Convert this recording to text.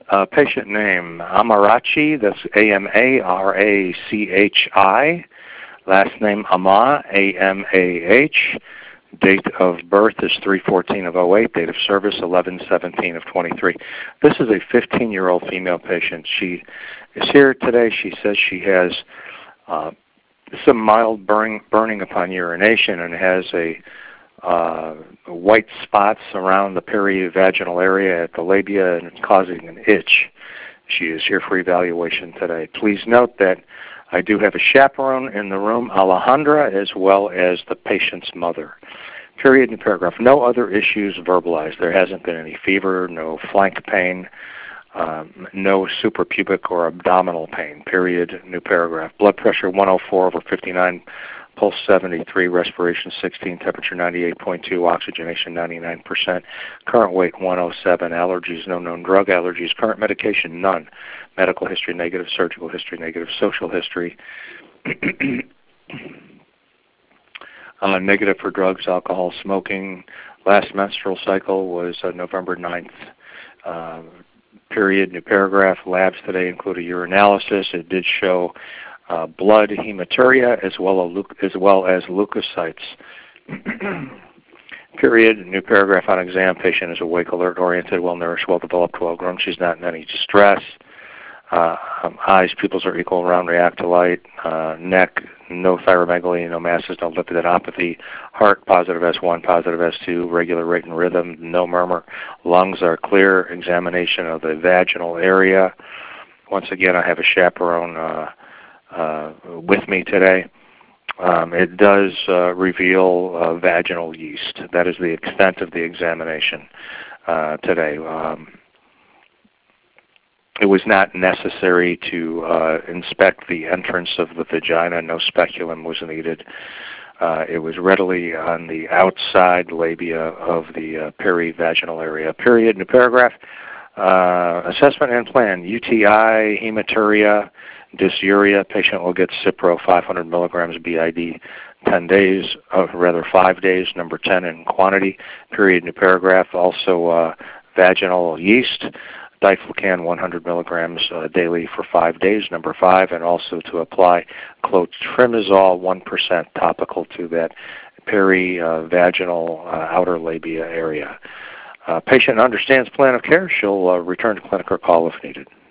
Patient name, Amarachi, that's Amarachi. Last name, Ama, Amah. Date of birth is 3/14/08. Date of service, 11/17/23. This is a 15-year-old female patient. She is here today. She says she has some mild burning upon urination and has white spots around the perivaginal area at the labia and it's causing an itch. She is here for evaluation today. Please note that I do have a chaperone in the room, Alejandra, as well as the patient's mother. Period, new paragraph. No other issues verbalized. There hasn't been any fever, no flank pain, no suprapubic or abdominal pain. Period, new paragraph. Blood pressure 104/59, pulse 73, respiration 16, temperature 98.2, oxygenation 99%, current weight 107, allergies, no known drug allergies, current medication, none, medical history negative, surgical history negative, social history negative for drugs, alcohol, smoking. Last menstrual cycle was November 9th. Period, new paragraph. Labs today include a urinalysis. It did show blood hematuria as well as leukocytes. Period, new paragraph on exam. Patient is awake, alert, oriented, well-nourished, well-developed, well-grown. She's not in any distress. Eyes, pupils are equal, round, react to light. Neck, no thyromegaly, no masses, no lipidopathy. Heart, positive S1, positive S2, regular rate and rhythm, no murmur. Lungs are clear. Examination of the vaginal area. Once again, I have a chaperone with me today. It does reveal vaginal yeast. That is the extent of the examination today. It was not necessary to inspect the entrance of the vagina. No speculum was needed. It was readily on the outside labia of the perivaginal area. Period. New paragraph. Assessment and plan. UTI, hematuria, dysuria. Patient will get Cipro 500 milligrams BID 10 days, 5 days, number 10 in quantity. Period. New paragraph. Also vaginal yeast. Diflucan 100 milligrams daily for 5 days, number 5, and also to apply clotrimazole 1% topical to that perivaginal outer labia area. Patient understands plan of care. She'll return to clinic or call if needed.